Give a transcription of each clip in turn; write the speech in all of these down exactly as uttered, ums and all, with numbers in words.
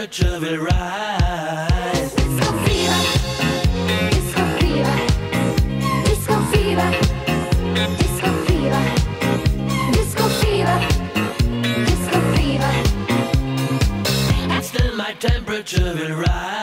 temperature will rise. Disco fever, disco fever, disco fever, disco fever, disco fever, disco fever. And still my temperature will rise.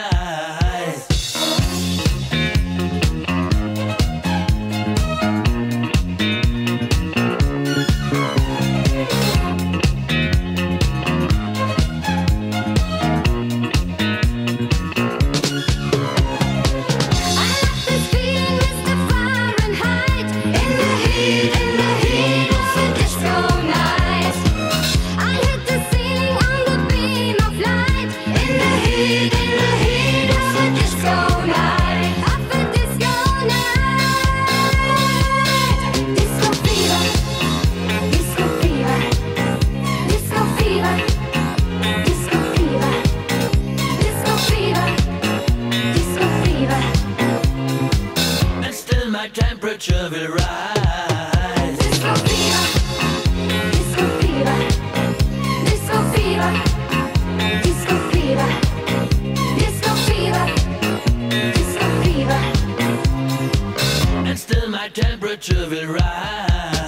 My temperature will rise. Disco fever, disco fever, disco fever, disco fever, disco fever, disco fever. And still my temperature will rise.